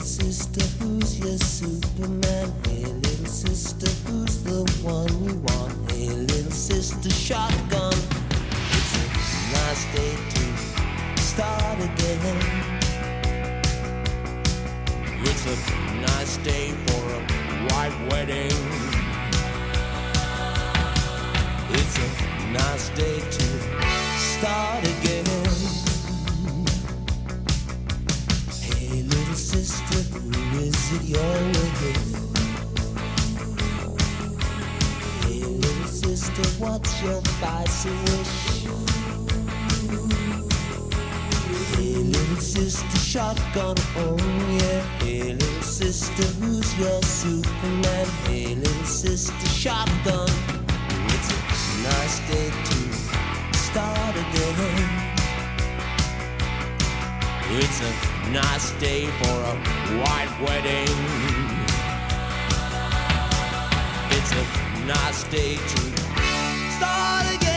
sister, who's your Superman? Hey, little sister, who's the one you want? Hey, little sister, shotgun. It's a nice day to start again. It's a nice day for a white wedding. It's a nice day to start again. Hey, little sister, who is it you're with? Hey, little sister, what's your spicy wish? Hey, little sister, shotgun, oh yeah. Hey, little sister, who's your Superman? Hey, little sister, shotgun. It's a nice day to start again. It's a nice day for a white wedding. It's a nice day to start again.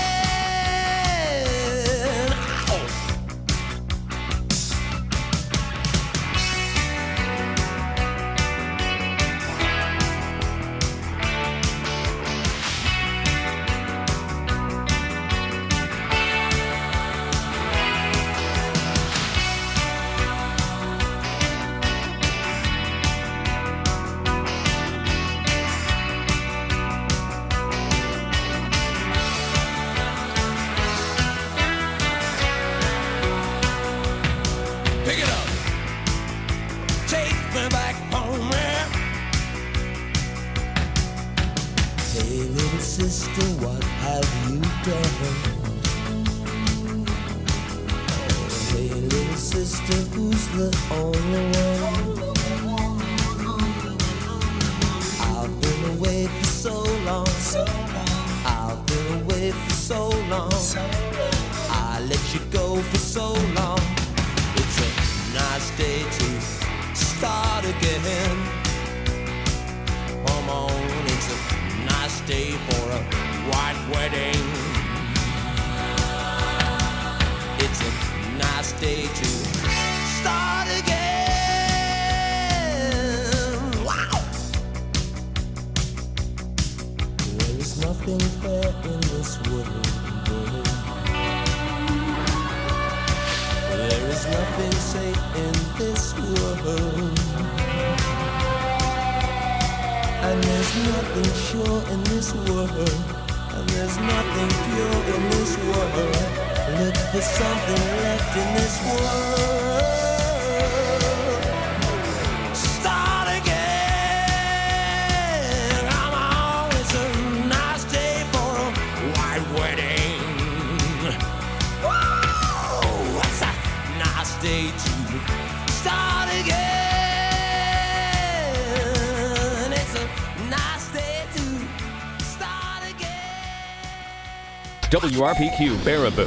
WRPQ Baraboo,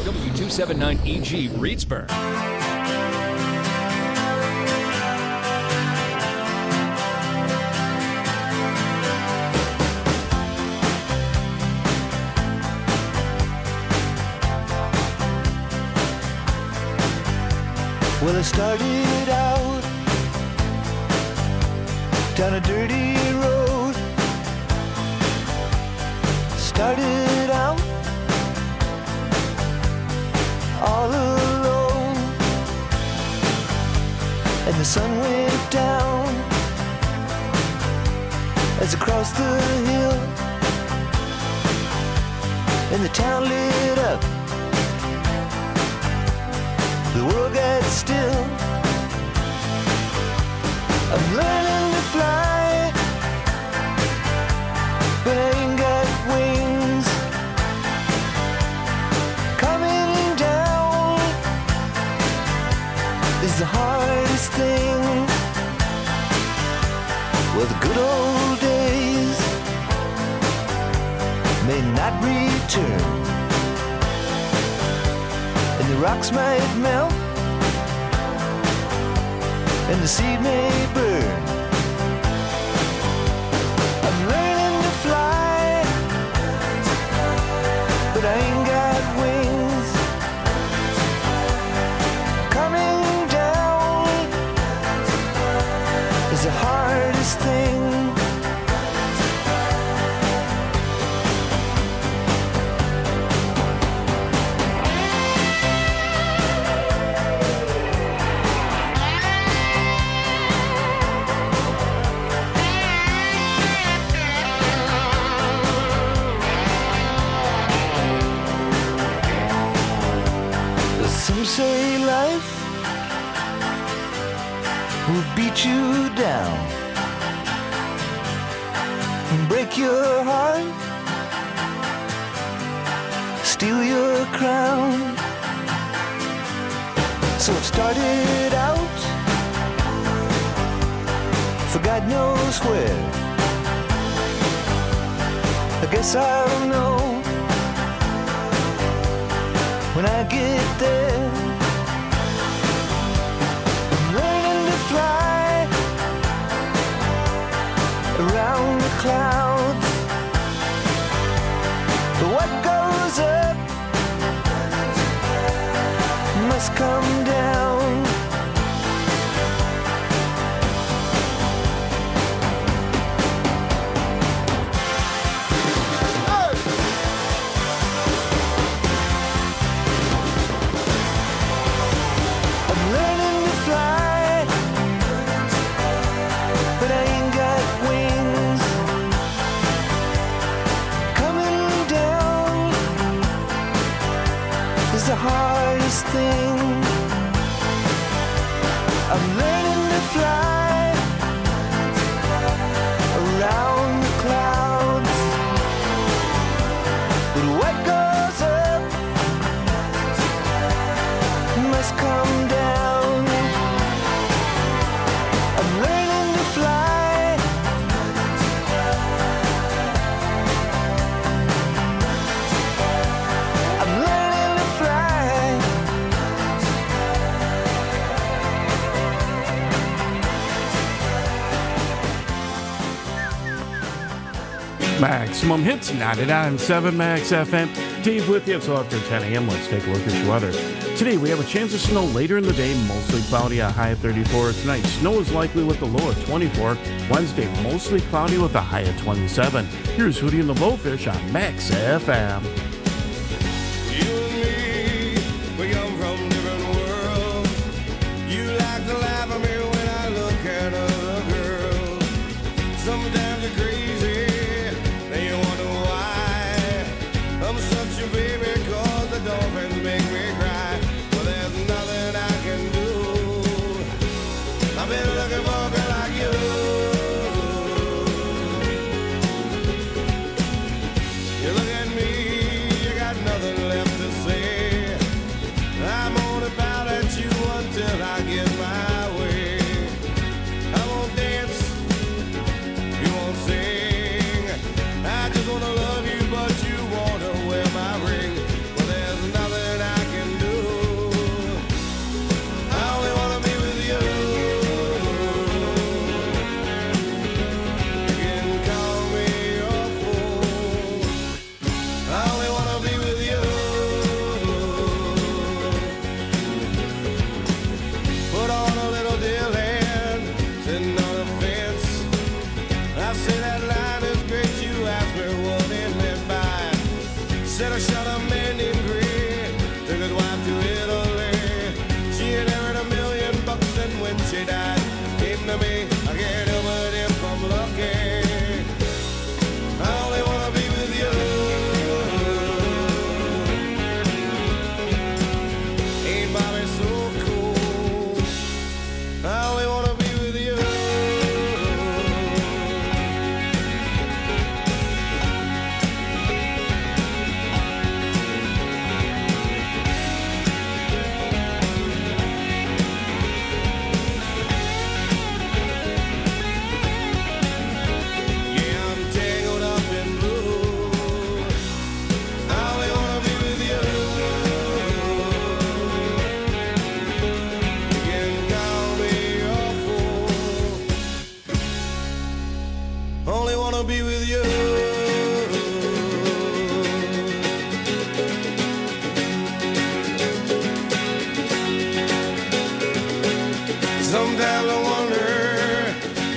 W279EG Reedsburg. Well, I started out down a dirty road. Started out all alone, and the sun went down as I crossed the hill, and the town lit up. The world got still. I'm learning to fly, but I ain't got wings. Coming down is the hardest thing. Well, the good old days may not return, and the rocks might melt, and the seed may burn. I'm learning to fly, but I ain't got wings. Coming down is the hardest thing. Some say life will beat you down and break your heart, steal your crown. So it started out for God knows where. I guess I'll know when I get there. I'm learning to fly around the clouds. But what goes up must come down. The hardest thing. I'm learning to fly around the clouds. But what goes up must come down. I'm learning to fly. I'm learning to fly. Maximum Hits, 99.7 Max FM. Dave with you until after 10 a.m. Let's take a look at your weather. Today we have a chance of snow later in the day, mostly cloudy, a high of 34. Tonight, snow is likely with a low of 24. Wednesday, mostly cloudy with a high of 27. Here's Hootie and the Blowfish on Max FM. You and me, we come from different worlds. You like to laugh at me when I look at other girls. Sometimes you're crazy, then you wonder why. I'm such a baby cause the dolphins make me cry. But there's nothing I can do. I've been looking for a girl like you. You look at me, you got nothing left to say. I'm on about at you until I get my way. I won't dance, you won't sing. I just wanna love you, but you wanna wear my ring. Well, there's nothing I can do. I only wanna be with you. You can call me your fool. I only wanna be with you. Put on a little deal and sitting on a fence. I say that line is great. You asked me what it meant by it. Said I shot a man named Green, took his wife to Italy. She had earned $1 million, and when she died, came to me. I can't help it if I'm lucky. I only wanna be with you. Ain't Bobby so cool? I only wanna be with you. Yeah, I'm tangled up in blue. I only wanna be with you. You can call me your fool. Only wanna be with you. Sometimes I wonder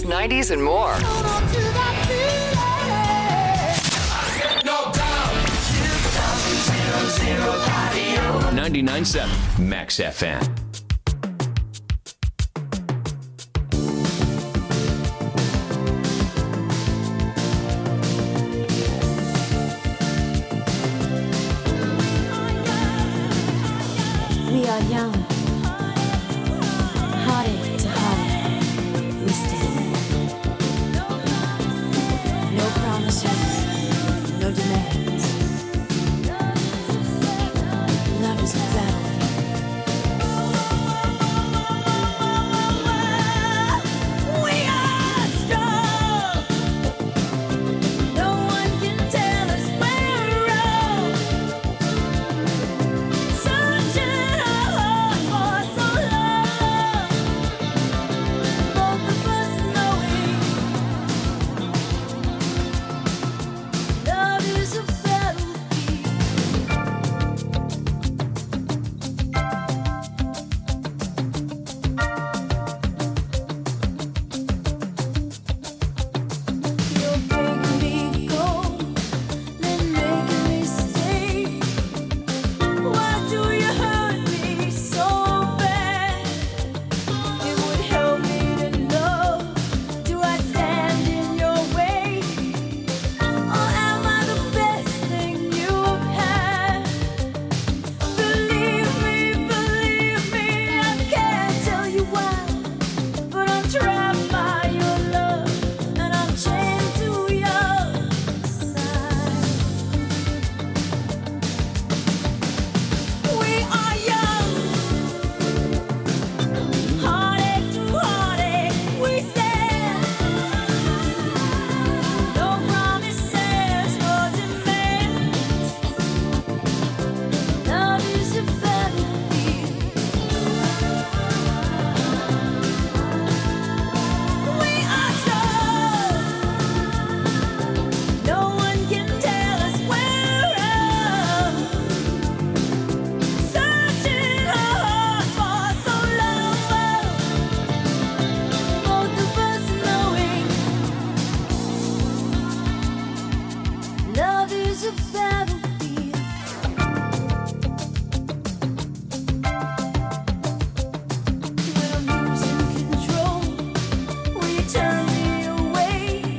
80s, 90s, and more. 99.7 Max FM. We are young, heartache to heartache, we stand. No promises, no demands. Love is a battlefield. We are strong. No one can tell us we're wrong. Searching our hearts for so long. Both of us knowing love is a battlefield. You're breaking me cold, then making me stay. Why do you hurt me so bad? It would help me to know. Do I stand in your way? Or am I the best thing you've had? Believe me, I can't tell you why. But I'm trapped by your love, and I'm chained to your side. We are young, heartache to heartache, we stand. No promises, no demands. Love is a battlefield. We are strong. No one can tell us we're wrong. Searching our hearts for so long. Both of us knowing love is a battlefield. When I'm losing control, will you turn me away?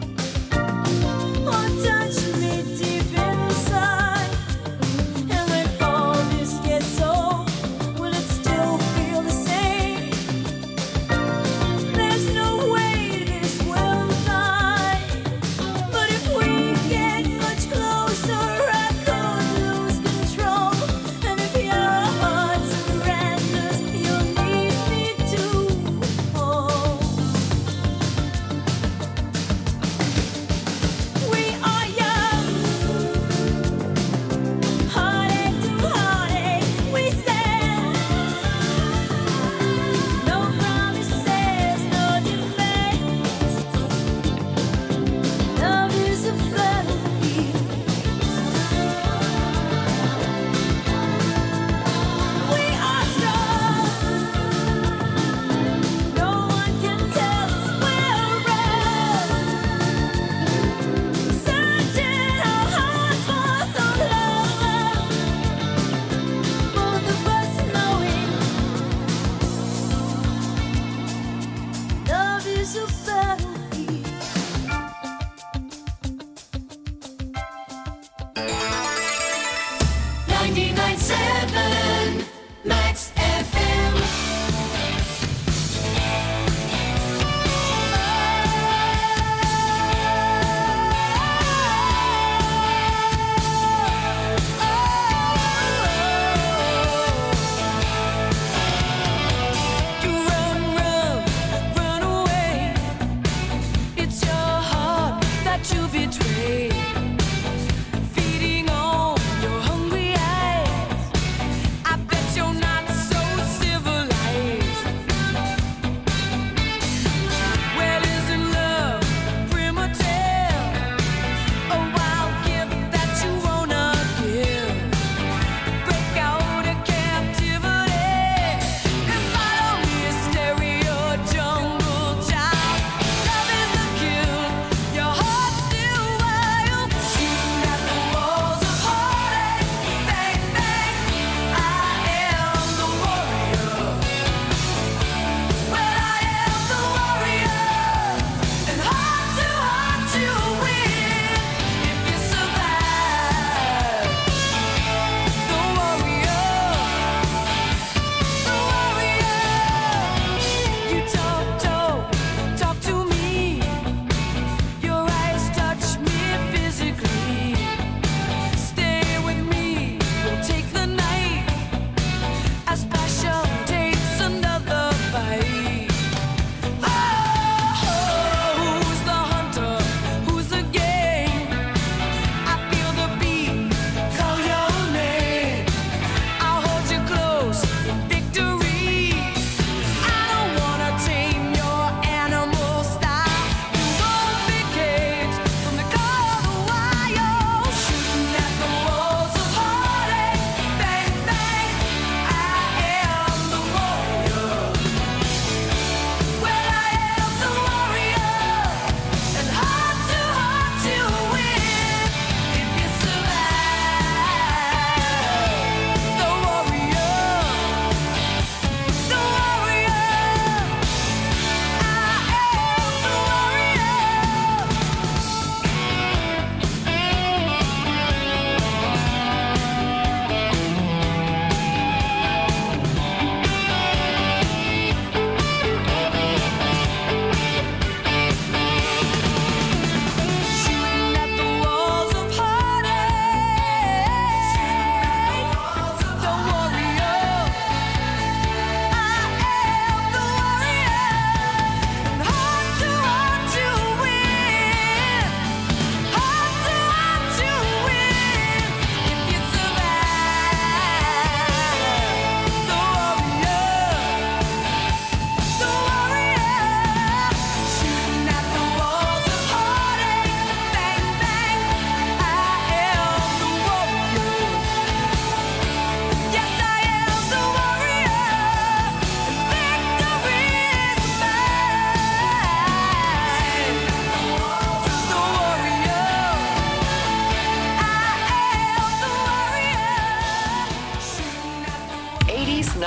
Or touch me deep inside? And when all this gets old, will it still feel the same? There's no way this will die. But if we get much closer, I could lose control. And if your heart surrenders, you'll need me to hold.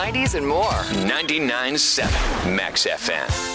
90s, and more. 99.7 Max FM.